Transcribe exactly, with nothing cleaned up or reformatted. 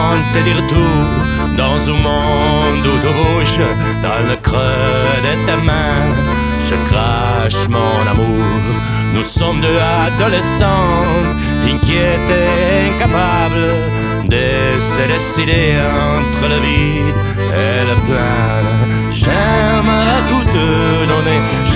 te dire tout dans un monde où tu bouges dans le creux de tes mains. Je crache mon amour. Nous sommes deux adolescents, inquiets et incapables de se décider entre le vide et le plein. J'aimerais tout te donner,